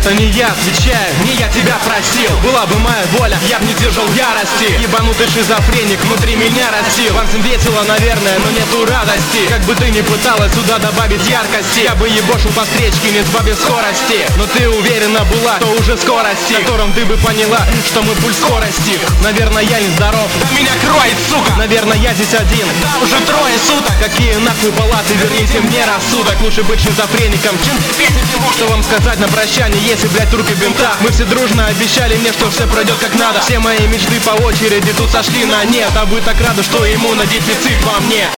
это не я, отвечаю, не я тебя просил. Была бы моя воля, я б не держал ярости. Ебанутый шизофреник внутри меня растил. Вам всем весело, наверное, но нету радости. Как бы ты ни пыталась сюда добавить яркости, я бы ебошил по встречке, не сбавив скорости. Но ты уверена была, что уже скорости, в котором ты бы поняла, что мы пульс скорости. Наверное, я не здоров, да меня кроет, сука. Наверное, я здесь один, да уже трое суток. Какие нахуй палаты, верните мне рассудок. Лучше быть шизофреником, чем терпеть этим. Что вам сказать на прощание, если, блять, руки в бинтах? Мы все дружно обещали мне, что все пройдет как надо. Все мои мечты по очереди тут сошли на нет. А вы так рады, что иммунодефицит во мне.